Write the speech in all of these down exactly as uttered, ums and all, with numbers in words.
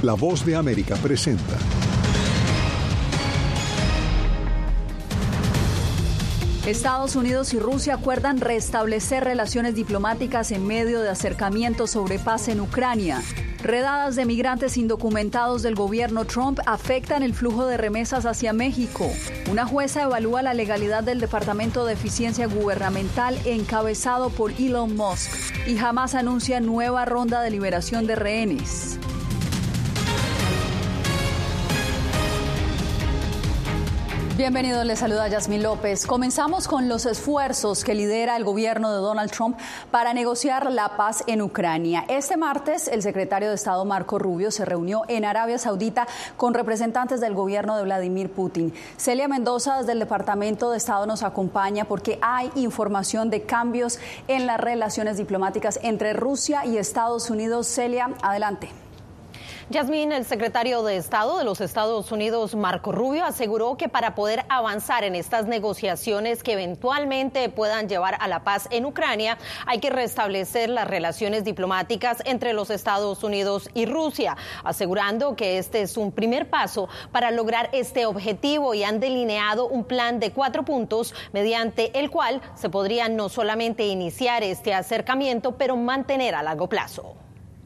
La Voz de América presenta. Estados Unidos y Rusia acuerdan restablecer relaciones diplomáticas en medio de acercamientos sobre paz en Ucrania. Redadas de migrantes indocumentados del gobierno Trump afectan el flujo de remesas hacia México. Una jueza evalúa la legalidad del Departamento de Eficiencia Gubernamental encabezado por Elon Musk. Y Hamas anuncia nueva ronda de liberación de rehenes. Bienvenidos, les saluda Yasmín López. Comenzamos con los esfuerzos que lidera el gobierno de Donald Trump para negociar la paz en Ucrania. Este martes, el secretario de Estado Marco Rubio se reunió en Arabia Saudita con representantes del gobierno de Vladimir Putin. Celia Mendoza, desde el Departamento de Estado, nos acompaña porque hay información de cambios en las relaciones diplomáticas entre Rusia y Estados Unidos. Celia, adelante. Yasmín, el secretario de Estado de los Estados Unidos, Marco Rubio, aseguró que para poder avanzar en estas negociaciones que eventualmente puedan llevar a la paz en Ucrania, hay que restablecer las relaciones diplomáticas entre los Estados Unidos y Rusia, asegurando que este es un primer paso para lograr este objetivo y han delineado un plan de cuatro puntos mediante el cual se podría no solamente iniciar este acercamiento, pero mantener a largo plazo.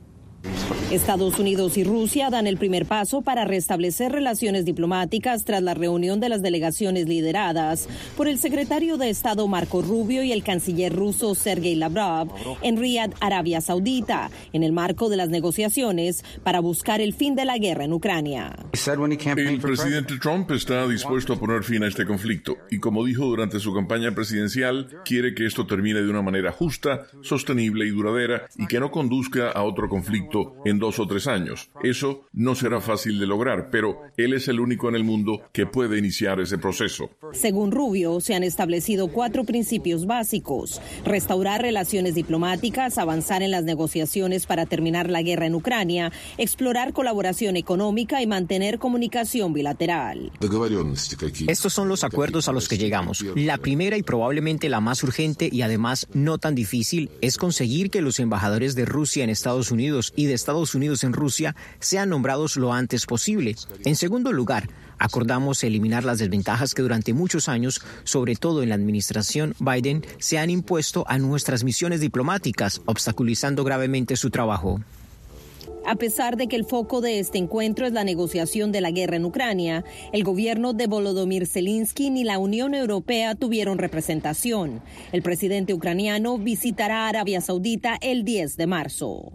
Estados Unidos y Rusia dan el primer paso para restablecer relaciones diplomáticas tras la reunión de las delegaciones lideradas por el secretario de Estado Marco Rubio y el canciller ruso Sergei Lavrov en Riad, Arabia Saudita, en el marco de las negociaciones para buscar el fin de la guerra en Ucrania. El presidente Trump está dispuesto a poner fin a este conflicto y, como dijo durante su campaña presidencial, quiere que esto termine de una manera justa, sostenible y duradera y que no conduzca a otro conflicto en dos o tres años. Eso no será fácil de lograr, pero él es el único en el mundo que puede iniciar ese proceso. Según Rubio, se han establecido cuatro principios básicos: restaurar relaciones diplomáticas, avanzar en las negociaciones para terminar la guerra en Ucrania, explorar colaboración económica y mantener comunicación bilateral. Estos son los acuerdos a los que llegamos. La primera y probablemente la más urgente y además no tan difícil es conseguir que los embajadores de Rusia en Estados Unidos y de Estados Unidos en Rusia sean nombrados lo antes posible. En segundo lugar, acordamos eliminar las desventajas que durante muchos años, sobre todo en la administración Biden, se han impuesto a nuestras misiones diplomáticas, obstaculizando gravemente su trabajo. A pesar de que el foco de este encuentro es la negociación de la guerra en Ucrania, el gobierno de Volodymyr Zelensky ni la Unión Europea tuvieron representación. El presidente ucraniano visitará Arabia Saudita el diez de marzo.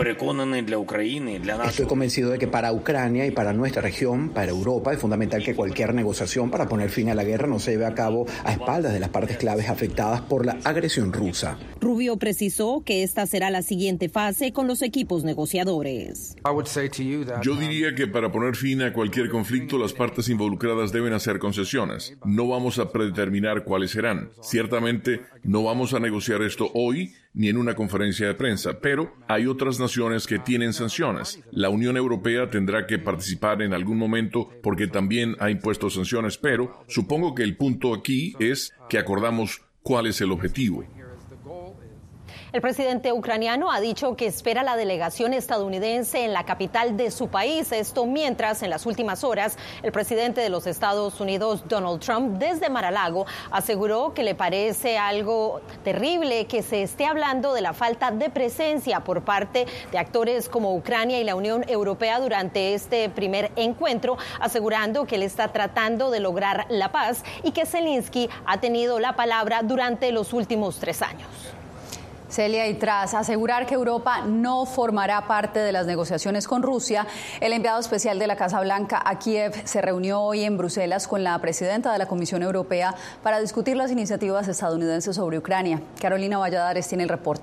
Estoy convencido de que para Ucrania y para nuestra región, para Europa, es fundamental que cualquier negociación para poner fin a la guerra no se lleve a cabo a espaldas de las partes claves afectadas por la agresión rusa. Rubio precisó que esta será la siguiente fase con los equipos negociadores. Yo diría que para poner fin a cualquier conflicto, las partes involucradas deben hacer concesiones. No vamos a predeterminar cuáles serán. Ciertamente, no vamos a negociar esto hoy ni en una conferencia de prensa, pero hay otras naciones que tienen sanciones. La Unión Europea tendrá que participar en algún momento porque también ha impuesto sanciones, pero supongo que el punto aquí es que acordamos cuál es el objetivo. El presidente ucraniano ha dicho que espera la delegación estadounidense en la capital de su país. Esto mientras, en las últimas horas, el presidente de los Estados Unidos, Donald Trump, desde Mar-a-Lago, aseguró que le parece algo terrible que se esté hablando de la falta de presencia por parte de actores como Ucrania y la Unión Europea durante este primer encuentro, asegurando que él está tratando de lograr la paz y que Zelensky ha tenido la palabra durante los últimos tres años. Celia, y tras asegurar que Europa no formará parte de las negociaciones con Rusia, el enviado especial de la Casa Blanca a Kiev se reunió hoy en Bruselas con la presidenta de la Comisión Europea para discutir las iniciativas estadounidenses sobre Ucrania. Carolina Valladares tiene el reporte.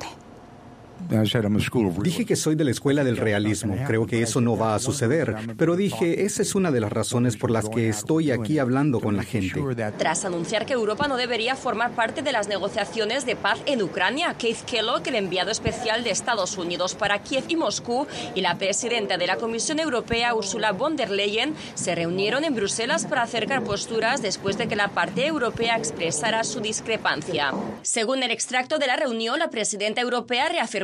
Dije que soy de la escuela del realismo. Creo que eso no va a suceder. Pero dije, esa es una de las razones por las que estoy aquí hablando con la gente. Tras anunciar que Europa no debería formar parte de las negociaciones de paz en Ucrania, Keith Kellogg, el enviado especial de Estados Unidos para Kiev y Moscú, y la presidenta de la Comisión Europea, Ursula von der Leyen, se reunieron en Bruselas para acercar posturas después de que la parte europea expresara su discrepancia. Según el extracto de la reunión, la presidenta europea reafirmó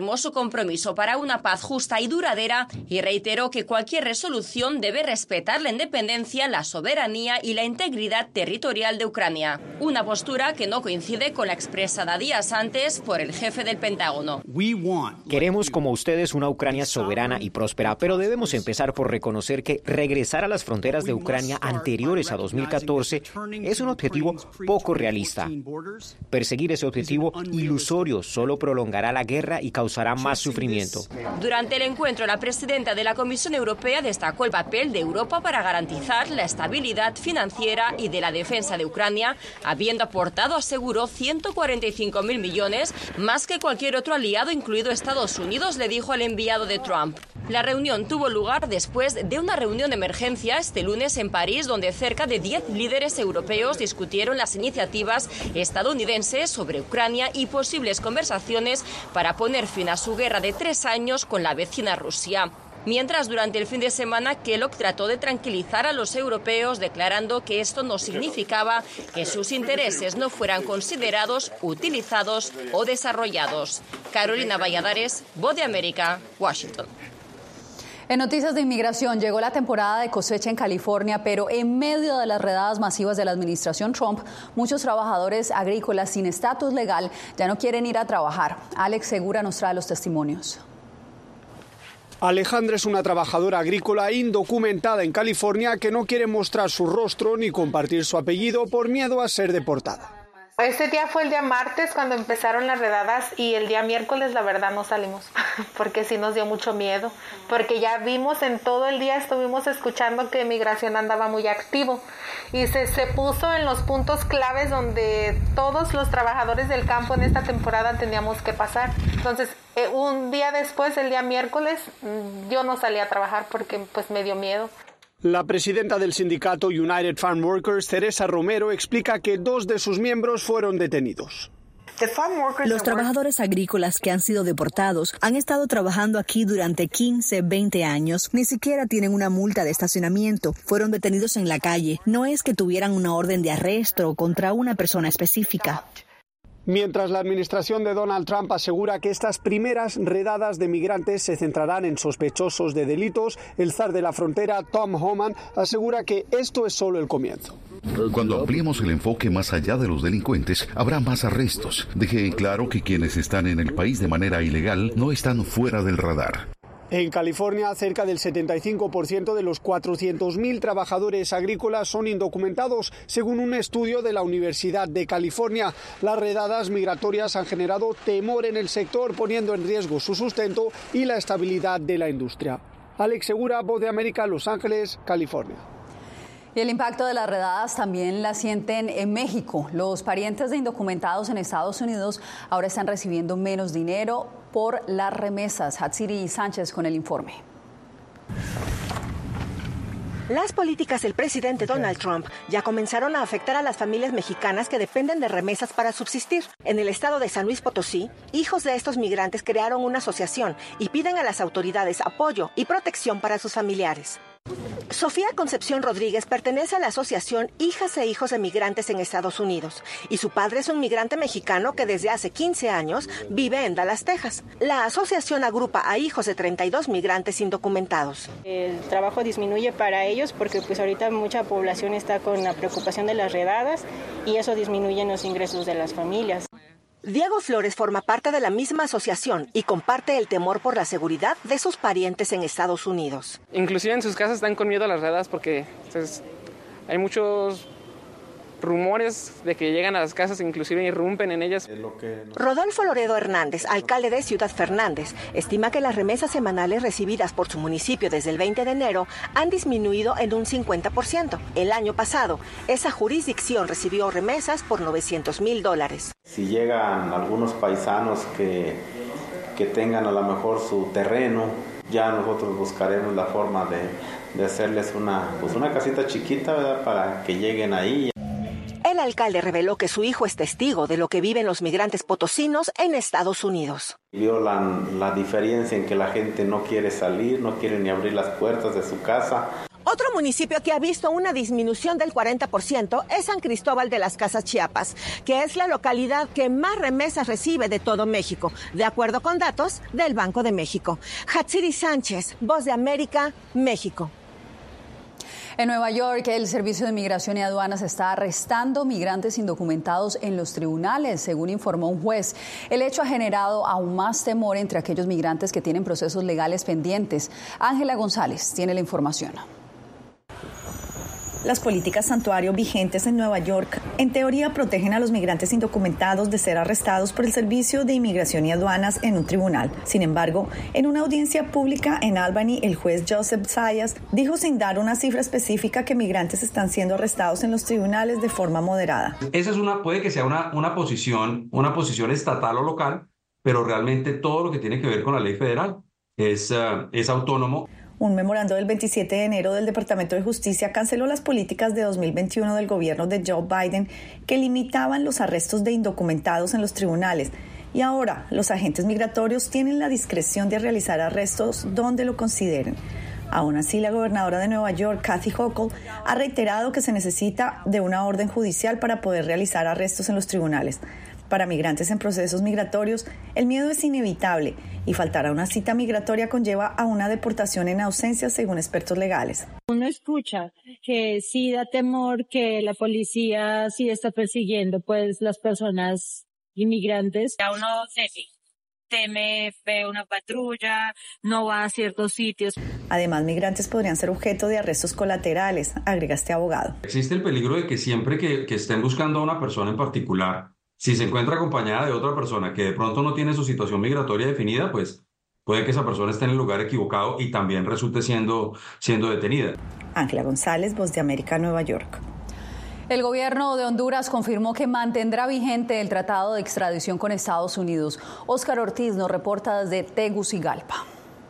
reafirmó su compromiso para una paz justa y duradera y reiteró que cualquier resolución debe respetar la independencia, la soberanía y la integridad territorial de Ucrania. Una postura que no coincide con la expresada días antes por el jefe del Pentágono. Queremos, como ustedes, una Ucrania soberana y próspera, pero debemos empezar por reconocer que regresar a las fronteras de Ucrania anteriores a dos mil catorce es un objetivo poco realista. Perseguir ese objetivo ilusorio solo prolongará la guerra y causará más sufrimiento. Durante el encuentro, la presidenta de la Comisión Europea destacó el papel de Europa para garantizar la estabilidad financiera y de la defensa de Ucrania, habiendo aportado, aseguró, ciento cuarenta y cinco mil millones, más que cualquier otro aliado, incluido Estados Unidos, le dijo el enviado de Trump. La reunión tuvo lugar después de una reunión de emergencia este lunes en París, donde cerca de diez líderes europeos discutieron las iniciativas estadounidenses sobre Ucrania y posibles conversaciones para poner fin a su guerra de tres años con la vecina Rusia. Mientras, durante el fin de semana, Kellogg trató de tranquilizar a los europeos, declarando que esto no significaba que sus intereses no fueran considerados, utilizados o desarrollados. Carolina Valladares, Voz de América, Washington. En noticias de inmigración, llegó la temporada de cosecha en California, pero en medio de las redadas masivas de la administración Trump, muchos trabajadores agrícolas sin estatus legal ya no quieren ir a trabajar. Alex Segura nos trae los testimonios. Alejandra es una trabajadora agrícola indocumentada en California que no quiere mostrar su rostro ni compartir su apellido por miedo a ser deportada. Este día fue el día martes cuando empezaron las redadas y el día miércoles la verdad no salimos porque sí nos dio mucho miedo, porque ya vimos en todo el día, estuvimos escuchando que migración andaba muy activo y se, se puso en los puntos claves donde todos los trabajadores del campo en esta temporada teníamos que pasar. Entonces eh, un día después, el día miércoles, yo no salí a trabajar porque pues me dio miedo. La presidenta del sindicato United Farm Workers, Teresa Romero, explica que dos de sus miembros fueron detenidos. Los trabajadores agrícolas que han sido deportados han estado trabajando aquí durante quince, veinte años. Ni siquiera tienen una multa de estacionamiento. Fueron detenidos en la calle. No es que tuvieran una orden de arresto contra una persona específica. Mientras la administración de Donald Trump asegura que estas primeras redadas de migrantes se centrarán en sospechosos de delitos, el zar de la frontera, Tom Homan, asegura que esto es solo el comienzo. Cuando ampliemos el enfoque más allá de los delincuentes, habrá más arrestos. Dejé claro que quienes están en el país de manera ilegal no están fuera del radar. En California, cerca del setenta y cinco por ciento de los cuatrocientos mil trabajadores agrícolas son indocumentados, según un estudio de la Universidad de California. Las redadas migratorias han generado temor en el sector, poniendo en riesgo su sustento y la estabilidad de la industria. Alex Segura, Voz de América, Los Ángeles, California. Y el impacto de las redadas también la sienten en México. Los parientes de indocumentados en Estados Unidos ahora están recibiendo menos dinero por las remesas. Hatsiri Sánchez con el informe. Las políticas del presidente Donald Trump ya comenzaron a afectar a las familias mexicanas que dependen de remesas para subsistir. En el estado de San Luis Potosí, hijos de estos migrantes crearon una asociación y piden a las autoridades apoyo y protección para sus familiares. Sofía Concepción Rodríguez pertenece a la asociación Hijas e Hijos de Migrantes en Estados Unidos y su padre es un migrante mexicano que desde hace quince años vive en Dallas, Texas. La asociación agrupa a hijos de treinta y dos migrantes indocumentados. El trabajo disminuye para ellos porque pues ahorita mucha población está con la preocupación de las redadas y eso disminuye los ingresos de las familias. Diego Flores forma parte de la misma asociación y comparte el temor por la seguridad de sus parientes en Estados Unidos. Inclusive en sus casas están con miedo a las redadas porque pues, hay muchos rumores de que llegan a las casas e inclusive irrumpen en ellas. Rodolfo Loredo Hernández, alcalde de Ciudad Fernández, estima que las remesas semanales recibidas por su municipio desde el veinte de enero han disminuido en un cincuenta por ciento. El año pasado, esa jurisdicción recibió remesas por novecientos mil dólares. Si llegan algunos paisanos que, que tengan a lo mejor su terreno, ya nosotros buscaremos la forma de, de hacerles una, pues una casita chiquita, ¿verdad?, para que lleguen ahí. El alcalde reveló que su hijo es testigo de lo que viven los migrantes potosinos en Estados Unidos. Vio la, la diferencia en que la gente no quiere salir, no quiere ni abrir las puertas de su casa. Otro municipio que ha visto una disminución del cuarenta por ciento es San Cristóbal de las Casas, Chiapas, que es la localidad que más remesas recibe de todo México, de acuerdo con datos del Banco de México. Hatsiri Sánchez, Voz de América, México. En Nueva York, el Servicio de Migración y Aduanas está arrestando migrantes indocumentados en los tribunales, según informó un juez. El hecho ha generado aún más temor entre aquellos migrantes que tienen procesos legales pendientes. Ángela González tiene la información. Las políticas santuario vigentes en Nueva York, en teoría, protegen a los migrantes indocumentados de ser arrestados por el Servicio de Inmigración y Aduanas en un tribunal. Sin embargo, en una audiencia pública en Albany, el juez Joseph Zayas dijo sin dar una cifra específica que migrantes están siendo arrestados en los tribunales de forma moderada. Esa es una, puede que sea una, una posición, una posición estatal o local, pero realmente todo lo que tiene que ver con la ley federal es, uh, es autónomo. Un memorando del veintisiete de enero del Departamento de Justicia canceló las políticas de dos mil veintiuno del gobierno de Joe Biden que limitaban los arrestos de indocumentados en los tribunales. Y ahora los agentes migratorios tienen la discreción de realizar arrestos donde lo consideren. Aún así, la gobernadora de Nueva York, Kathy Hochul, ha reiterado que se necesita de una orden judicial para poder realizar arrestos en los tribunales. Para migrantes en procesos migratorios, el miedo es inevitable y faltar a una cita migratoria conlleva a una deportación en ausencia, según expertos legales. Uno escucha que sí da temor que la policía sí está persiguiendo pues las personas inmigrantes. Ya uno teme, teme, ve una patrulla, no va a ciertos sitios. Además, migrantes podrían ser objeto de arrestos colaterales, agrega este abogado. Existe el peligro de que siempre que, que estén buscando a una persona en particular, si se encuentra acompañada de otra persona que de pronto no tiene su situación migratoria definida, pues puede que esa persona esté en el lugar equivocado y también resulte siendo, siendo detenida. Ángela González, Voz de América, Nueva York. El gobierno de Honduras confirmó que mantendrá vigente el tratado de extradición con Estados Unidos. Óscar Ortiz nos reporta desde Tegucigalpa.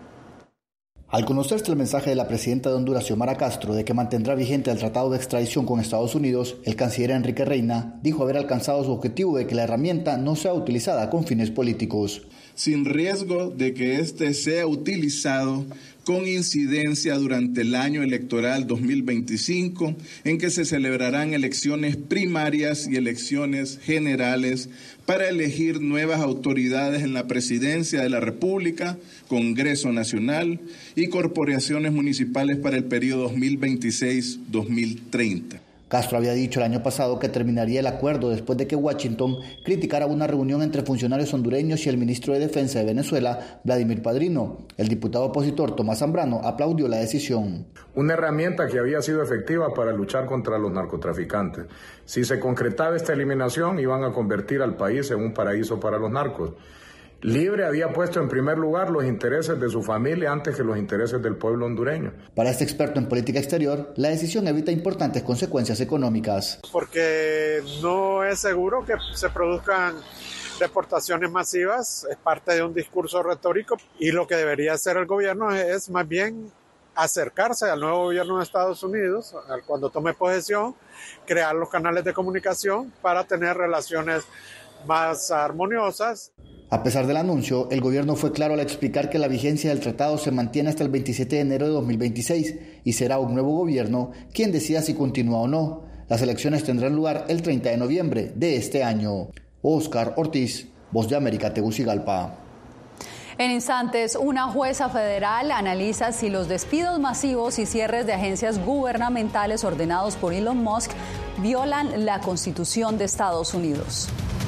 Al conocerse el mensaje de la presidenta de Honduras, Xiomara Castro, de que mantendrá vigente el tratado de extradición con Estados Unidos, el canciller Enrique Reina dijo haber alcanzado su objetivo de que la herramienta no sea utilizada con fines políticos. Sin riesgo de que éste sea utilizado con incidencia durante el año electoral dos mil veinticinco, en que se celebrarán elecciones primarias y elecciones generales para elegir nuevas autoridades en la Presidencia de la República, Congreso Nacional y corporaciones municipales para el periodo dos mil veintiséis a dos mil treinta. Castro había dicho el año pasado que terminaría el acuerdo después de que Washington criticara una reunión entre funcionarios hondureños y el ministro de Defensa de Venezuela, Vladimir Padrino. El diputado opositor Tomás Zambrano aplaudió la decisión. Una herramienta que había sido efectiva para luchar contra los narcotraficantes. Si se concretaba esta eliminación, iban a convertir al país en un paraíso para los narcos. Libre había puesto en primer lugar los intereses de su familia antes que los intereses del pueblo hondureño. Para este experto en política exterior, la decisión evita importantes consecuencias económicas. Porque no es seguro que se produzcan deportaciones masivas, es parte de un discurso retórico y lo que debería hacer el gobierno es más bien acercarse al nuevo gobierno de Estados Unidos cuando tome posesión, crear los canales de comunicación para tener relaciones más armoniosas. A pesar del anuncio, el gobierno fue claro al explicar que la vigencia del tratado se mantiene hasta el veintisiete de enero de dos mil veintiséis y será un nuevo gobierno quien decida si continúa o no. Las elecciones tendrán lugar el treinta de noviembre de este año. Óscar Ortiz, Voz de América, Tegucigalpa. En instantes, una jueza federal analiza si los despidos masivos y cierres de agencias gubernamentales ordenados por Elon Musk violan la Constitución de Estados Unidos.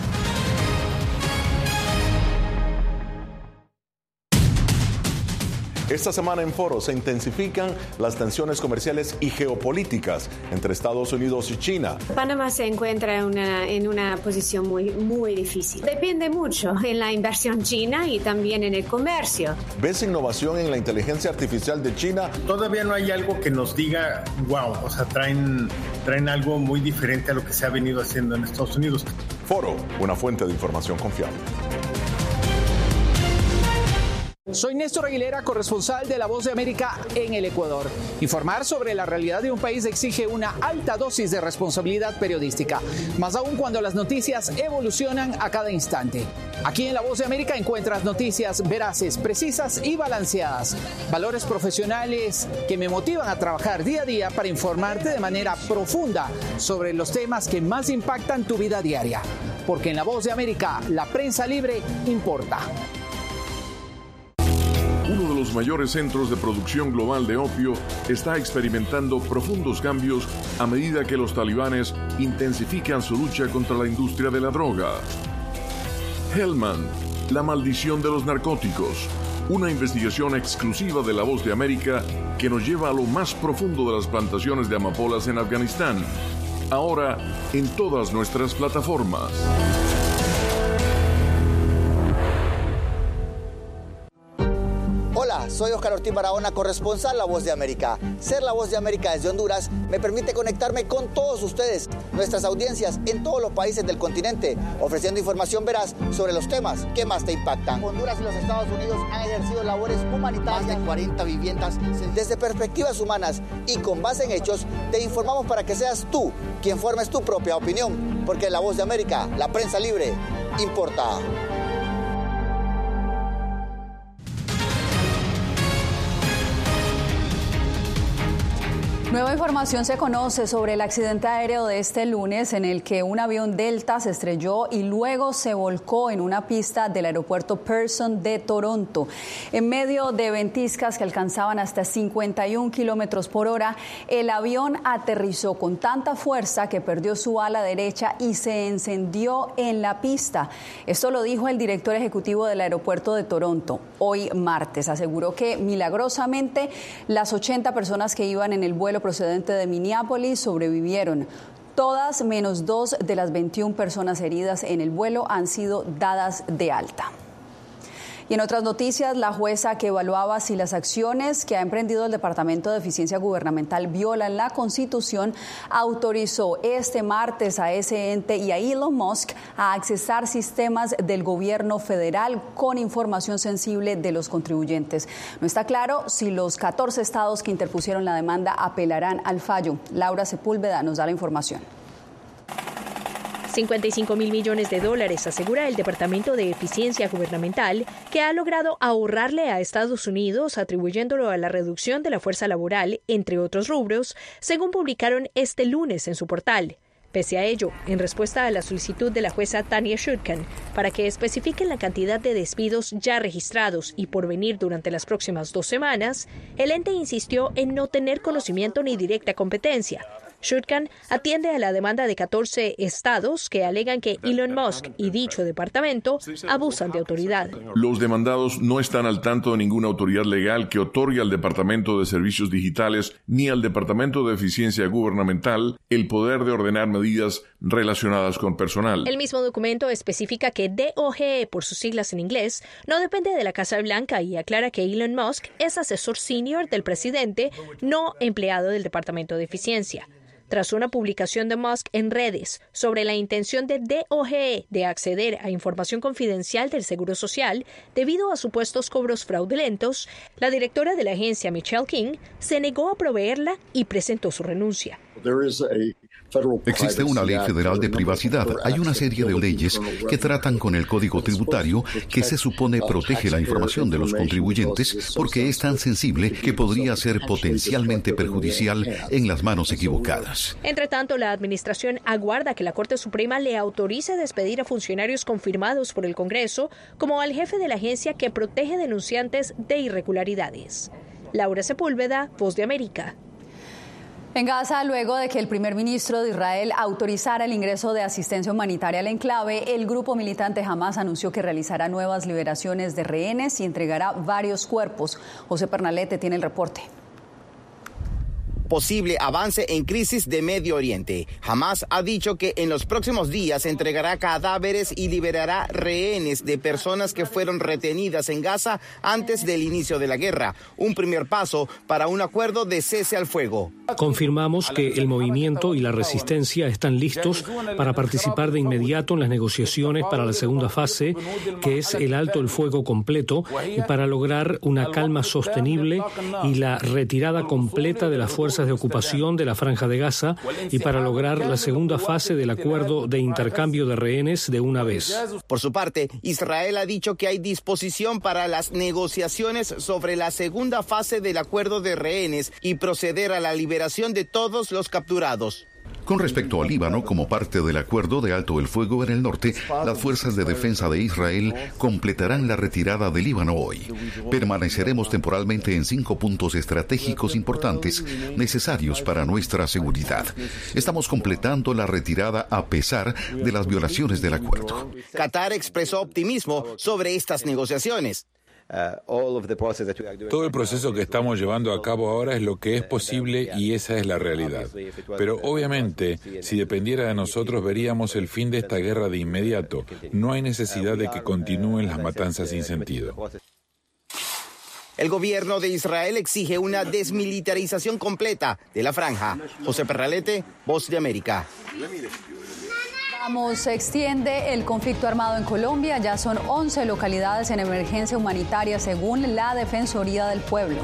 Esta semana en Foro se intensifican las tensiones comerciales y geopolíticas entre Estados Unidos y China. Panamá se encuentra en una, en una posición muy, muy difícil. Depende mucho en la inversión china y también en el comercio. ¿Ves innovación en la inteligencia artificial de China? Todavía no hay algo que nos diga, wow, o sea, traen, traen algo muy diferente a lo que se ha venido haciendo en Estados Unidos. Foro, una fuente de información confiable. Soy Néstor Aguilera, corresponsal de La Voz de América en el Ecuador. Informar sobre la realidad de un país exige una alta dosis de responsabilidad periodística, más aún cuando las noticias evolucionan a cada instante. Aquí en La Voz de América encuentras noticias veraces, precisas y balanceadas, valores profesionales que me motivan a trabajar día a día para informarte de manera profunda sobre los temas que más impactan tu vida diaria. Porque en La Voz de América, la prensa libre importa. Uno de los mayores centros de producción global de opio está experimentando profundos cambios a medida que los talibanes intensifican su lucha contra la industria de la droga. Helmand, la maldición de los narcóticos. Una investigación exclusiva de La Voz de América que nos lleva a lo más profundo de las plantaciones de amapolas en Afganistán. Ahora en todas nuestras plataformas. Hola, soy Oscar Ortiz Barahona, corresponsal La Voz de América. Ser La Voz de América desde Honduras me permite conectarme con todos ustedes, nuestras audiencias en todos los países del continente, ofreciendo información veraz sobre los temas que más te impactan. Honduras y los Estados Unidos han ejercido labores humanitarias. Más de cuarenta viviendas. Desde perspectivas humanas y con base en hechos, te informamos para que seas tú quien formes tu propia opinión, porque La Voz de América, la prensa libre, importa. Nueva información se conoce sobre el accidente aéreo de este lunes en el que un avión Delta se estrelló y luego se volcó en una pista del aeropuerto Pearson de Toronto. En medio de ventiscas que alcanzaban hasta cincuenta y un kilómetros por hora, el avión aterrizó con tanta fuerza que perdió su ala derecha y se encendió en la pista. Esto lo dijo el director ejecutivo del aeropuerto de Toronto hoy martes. Aseguró que milagrosamente las ochenta personas que iban en el vuelo procedente de Minneapolis sobrevivieron. Todas menos dos de las veintiuna personas heridas en el vuelo han sido dadas de alta. Y en otras noticias, la jueza que evaluaba si las acciones que ha emprendido el Departamento de Eficiencia Gubernamental violan la Constitución autorizó este martes a ese ente y a Elon Musk a accesar sistemas del gobierno federal con información sensible de los contribuyentes. No está claro si los catorce estados que interpusieron la demanda apelarán al fallo. Laura Sepúlveda nos da la información. cincuenta y cinco mil millones de dólares, asegura el Departamento de Eficiencia Gubernamental, que ha logrado ahorrarle a Estados Unidos atribuyéndolo a la reducción de la fuerza laboral, entre otros rubros, según publicaron este lunes en su portal. Pese a ello, en respuesta a la solicitud de la jueza Tanya Chutkan para que especifiquen la cantidad de despidos ya registrados y por venir durante las próximas dos semanas, el ente insistió en no tener conocimiento ni directa competencia. Chutkan atiende a la demanda de catorce estados que alegan que Elon Musk y dicho departamento abusan de autoridad. Los demandados no están al tanto de ninguna autoridad legal que otorgue al Departamento de Servicios Digitales ni al Departamento de Eficiencia Gubernamental el poder de ordenar medidas relacionadas con personal. El mismo documento especifica que D O G E, por sus siglas en inglés, no depende de la Casa Blanca y aclara que Elon Musk es asesor senior del presidente, no empleado del Departamento de Eficiencia. Tras una publicación de Musk en redes sobre la intención de D O G E de acceder a información confidencial del Seguro Social debido a supuestos cobros fraudulentos, la directora de la agencia, Michelle King, se negó a proveerla y presentó su renuncia. Existe una ley federal de privacidad. Hay una serie de leyes que tratan con el Código Tributario que se supone protege la información de los contribuyentes porque es tan sensible que podría ser potencialmente perjudicial en las manos equivocadas. Entre tanto, la administración aguarda que la Corte Suprema le autorice despedir a funcionarios confirmados por el Congreso, como al jefe de la agencia que protege denunciantes de irregularidades. Laura Sepúlveda, Voz de América. En Gaza, luego de que el primer ministro de Israel autorizara el ingreso de asistencia humanitaria al enclave, el grupo militante Hamás anunció que realizará nuevas liberaciones de rehenes y entregará varios cuerpos. José Pernalete tiene el reporte. posible avance en crisis de Medio Oriente. Hamás ha dicho que en los próximos días entregará cadáveres y liberará rehenes de personas que fueron retenidas en Gaza antes del inicio de la guerra, un primer paso para un acuerdo de cese al fuego. Confirmamos que el movimiento y la resistencia están listos para participar de inmediato en las negociaciones para la segunda fase, que es el alto el fuego completo, y para lograr una calma sostenible y la retirada completa de las fuerzas de ocupación de la Franja de Gaza, y para lograr la segunda fase del acuerdo de intercambio de rehenes de una vez. Por su parte, Israel ha dicho que hay disposición para las negociaciones sobre la segunda fase del acuerdo de rehenes y proceder a la liberación de todos los capturados. Con respecto al Líbano, como parte del acuerdo de alto el fuego en el norte, las fuerzas de defensa de Israel completarán la retirada del Líbano hoy. Permaneceremos temporalmente en cinco puntos estratégicos importantes necesarios para nuestra seguridad. Estamos completando la retirada a pesar de las violaciones del acuerdo. Qatar expresó optimismo sobre estas negociaciones. Todo el proceso que estamos llevando a cabo ahora es lo que es posible y esa es la realidad. Pero obviamente, si dependiera de nosotros, veríamos el fin de esta guerra de inmediato. No hay necesidad de que continúen las matanzas sin sentido. El gobierno de Israel exige una desmilitarización completa de la franja. José Perralete, Voz de América. Se extiende el conflicto armado en Colombia. Ya son once localidades en emergencia humanitaria, según la Defensoría del Pueblo.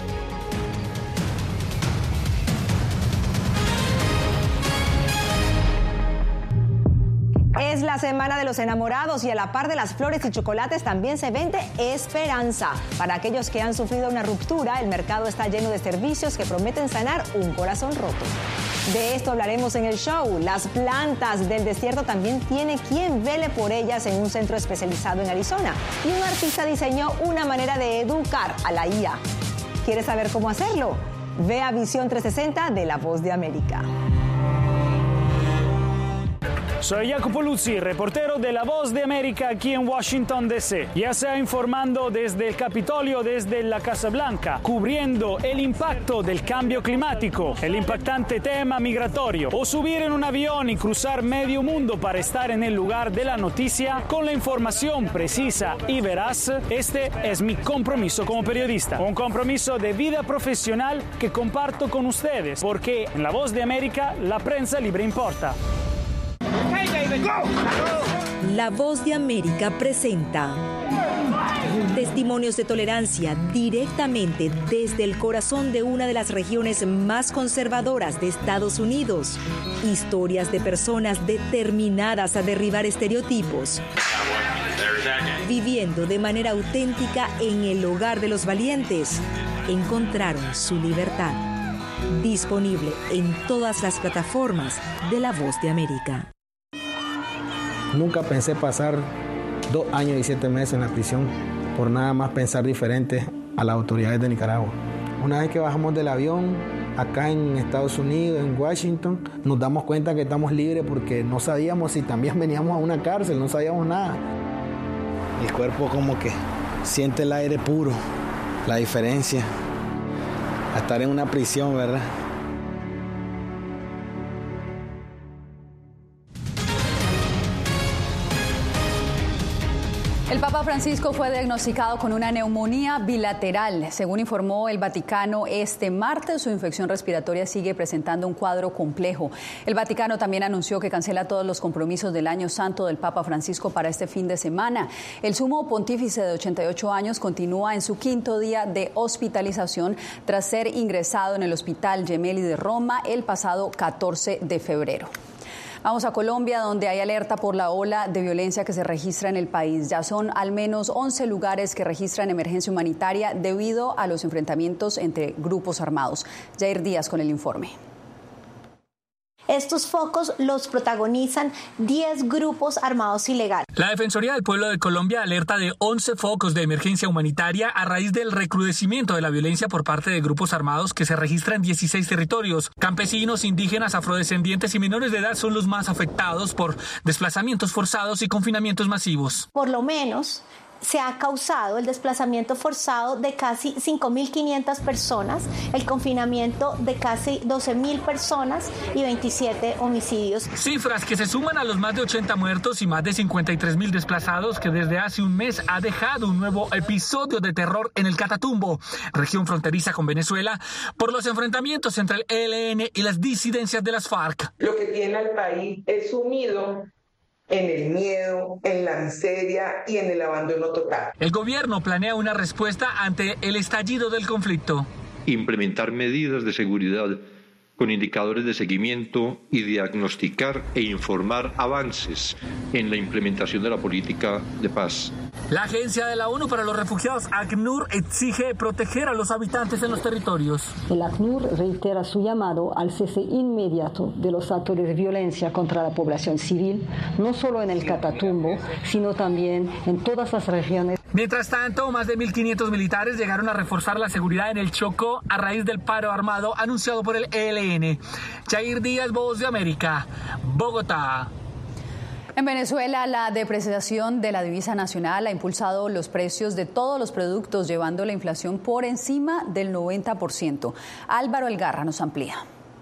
Es la semana de los enamorados y a la par de las flores y chocolates también se vende esperanza. Para aquellos que han sufrido una ruptura, el mercado está lleno de servicios que prometen sanar un corazón roto. De esto hablaremos en el show. Las plantas del desierto también tiene quien vele por ellas en un centro especializado en Arizona. Y un artista diseñó una manera de educar a la I A. ¿Quieres saber cómo hacerlo? Ve a Visión trescientos sesenta de La Voz de América. Soy Jacopo Luzzi, reportero de La Voz de América aquí en Washington, D C Ya sea informando desde el Capitolio, desde la Casa Blanca, cubriendo el impacto del cambio climático, el impactante tema migratorio, o subir en un avión y cruzar medio mundo para estar en el lugar de la noticia con la información precisa y veraz, este es mi compromiso como periodista. Un compromiso de vida profesional que comparto con ustedes, porque en La Voz de América la prensa libre importa. La Voz de América presenta testimonios de tolerancia directamente desde el corazón de una de las regiones más conservadoras de Estados Unidos. Historias de personas determinadas a derribar estereotipos, viviendo de manera auténtica en el hogar de los valientes. Encontraron su libertad. Disponible en todas las plataformas de La Voz de América. Nunca pensé pasar dos años y siete meses en la prisión por nada más pensar diferente a las autoridades de Nicaragua. Una vez que bajamos del avión, acá en Estados Unidos, en Washington, nos damos cuenta que estamos libres porque no sabíamos si también veníamos a una cárcel, no sabíamos nada. El cuerpo como que siente el aire puro, la diferencia a estar en una prisión, ¿verdad? El Papa Francisco fue diagnosticado con una neumonía bilateral. Según informó el Vaticano este martes, su infección respiratoria sigue presentando un cuadro complejo. El Vaticano también anunció que cancela todos los compromisos del Año Santo del Papa Francisco para este fin de semana. El sumo pontífice de ochenta y ocho años continúa en su quinto día de hospitalización tras ser ingresado en el Hospital Gemelli de Roma el pasado catorce de febrero. Vamos a Colombia, donde hay alerta por la ola de violencia que se registra en el país. Ya son al menos once lugares que registran emergencia humanitaria debido a los enfrentamientos entre grupos armados. Jair Díaz con el informe. Estos focos los protagonizan diez grupos armados ilegales. La Defensoría del Pueblo de Colombia alerta de once focos de emergencia humanitaria a raíz del recrudecimiento de la violencia por parte de grupos armados que se registra en dieciséis territorios. Campesinos, indígenas, afrodescendientes y menores de edad son los más afectados por desplazamientos forzados y confinamientos masivos. Por lo menos se ha causado el desplazamiento forzado de casi cinco mil quinientas personas, el confinamiento de casi doce mil personas y veintisiete homicidios. Cifras que se suman a los más de ochenta muertos y más de cincuenta y tres mil desplazados que desde hace un mes ha dejado un nuevo episodio de terror en el Catatumbo, región fronteriza con Venezuela, por los enfrentamientos entre el E L N y las disidencias de las FARC. Lo que tiene al país es sumido en el miedo, en la miseria y en el abandono total. El gobierno planea una respuesta ante el estallido del conflicto. Implementar medidas de seguridad con indicadores de seguimiento y diagnosticar e informar avances en la implementación de la política de paz. La Agencia de la ONU para los Refugiados, ACNUR, exige proteger a los habitantes en los territorios. El ACNUR reitera su llamado al cese inmediato de los actos de violencia contra la población civil, no solo en el Catatumbo, sino también en todas las regiones. Mientras tanto, más de mil quinientos militares llegaron a reforzar la seguridad en el Chocó a raíz del paro armado anunciado por el E L N. Jair Díaz, Voz de América, Bogotá. En Venezuela, la depreciación de la divisa nacional ha impulsado los precios de todos los productos, llevando la inflación por encima del noventa por ciento. Álvaro Algarra nos amplía.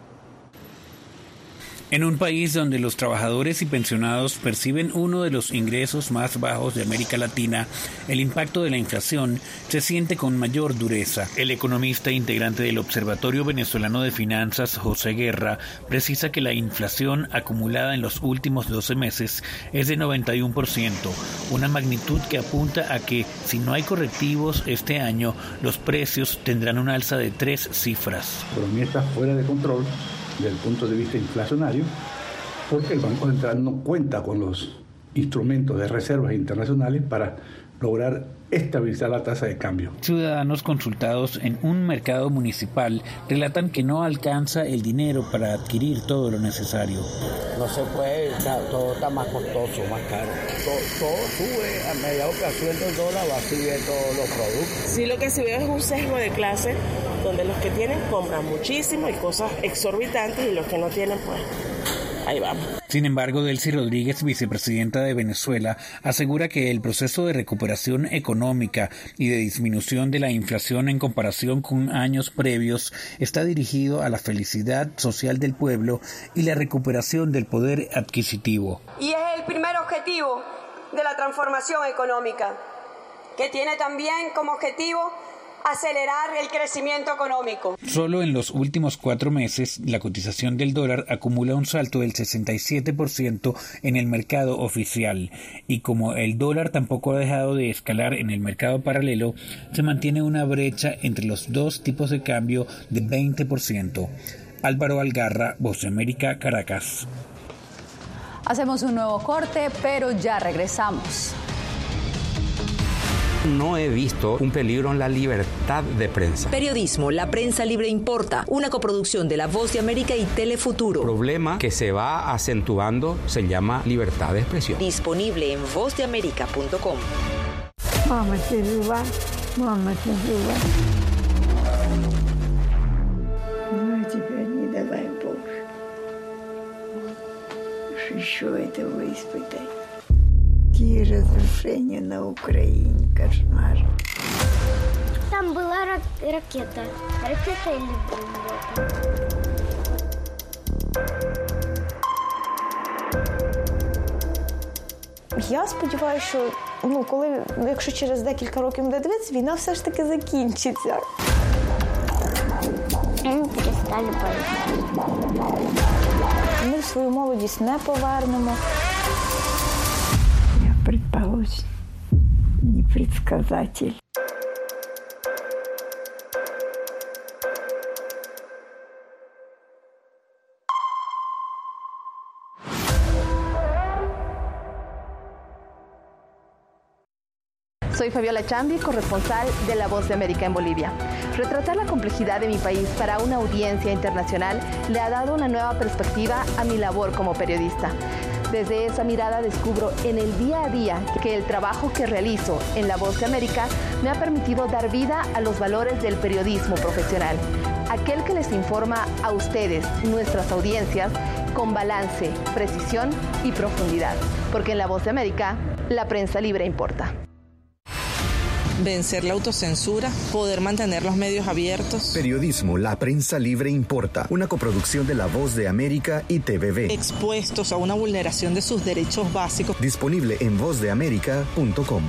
En un país donde los trabajadores y pensionados perciben uno de los ingresos más bajos de América Latina, el impacto de la inflación se siente con mayor dureza. El economista integrante del Observatorio Venezolano de Finanzas, José Guerra, precisa que la inflación acumulada en los últimos doce meses es de noventa y uno por ciento, una magnitud que apunta a que, si no hay correctivos este año, los precios tendrán un alza de tres cifras. La economía está fuera de control desde el punto de vista inflacionario, porque el Banco Central no cuenta con los instrumentos de reservas internacionales para lograr estabilizar la tasa de cambio. Ciudadanos consultados en un mercado municipal relatan que no alcanza el dinero para adquirir todo lo necesario. No se puede, todo está más costoso, más caro. Todo, todo sube, a medida que sube el dólar va a subir todos los productos. Sí, lo que se ve es un sesgo de clase, donde los que tienen compran muchísimo y cosas exorbitantes y los que no tienen, pues ahí vamos. Sin embargo, Delcy Rodríguez, vicepresidenta de Venezuela, asegura que el proceso de recuperación económica y de disminución de la inflación en comparación con años previos está dirigido a la felicidad social del pueblo y la recuperación del poder adquisitivo. Y es el primer objetivo de la transformación económica, que tiene también como objetivo acelerar el crecimiento económico. Solo en los últimos cuatro meses, la cotización del dólar acumula un salto del sesenta y siete por ciento en el mercado oficial. Y como el dólar tampoco ha dejado de escalar en el mercado paralelo, se mantiene una brecha entre los dos tipos de cambio de veinte por ciento. Álvaro Algarra, Voz de América, Caracas. Hacemos un nuevo corte, pero ya regresamos. No he visto un peligro en la libertad de prensa. Periodismo, la prensa libre importa. Una coproducción de La Voz de América y Telefuturo. El problema que se va acentuando se llama libertad de expresión. Disponible en voz de américa punto com. Mama, te жива? Mama, te жива? Ну, теперь не давай Боже. Еще этого испытай. Какие разрушения на Украине, кошмар. Там была рак- ракета. Ракета или бомба? Я сподіваюся, що ну, коли, якщо через декілька років буде дивитися, війна все ж таки закінчиться. Ми перестали боятися. Ми свою молодість не повернемо. Предположим, не предсказатель. Soy Fabiola Chambi, corresponsal de La Voz de América en Bolivia. Retratar la complejidad de mi país para una audiencia internacional le ha dado una nueva perspectiva a mi labor como periodista. Desde esa mirada descubro en el día a día que el trabajo que realizo en La Voz de América me ha permitido dar vida a los valores del periodismo profesional. Aquel que les informa a ustedes, nuestras audiencias, con balance, precisión y profundidad. Porque en La Voz de América, la prensa libre importa. vencer la autocensura, poder mantener los medios abiertos. Periodismo, la prensa libre importa, una coproducción de La Voz de América y T V B. Expuestos a una vulneración de sus derechos básicos. Disponible en voz de américa punto com.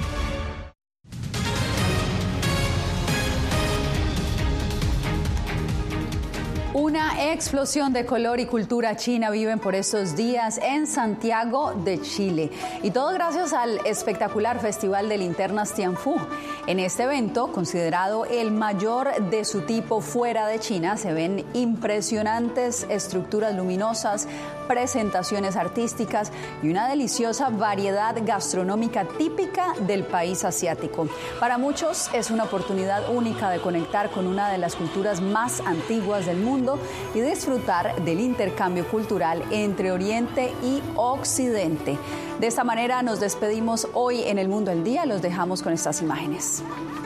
Una explosión de color y cultura china viven por estos días en Santiago de Chile. Y todo gracias al espectacular Festival de Linternas Tianfu. En este evento, considerado el mayor de su tipo fuera de China, se ven impresionantes estructuras luminosas, presentaciones artísticas y una deliciosa variedad gastronómica típica del país asiático. Para muchos es una oportunidad única de conectar con una de las culturas más antiguas del mundo y disfrutar del intercambio cultural entre Oriente y Occidente. De esta manera nos despedimos hoy en El Mundo al Día. Los dejamos con estas imágenes.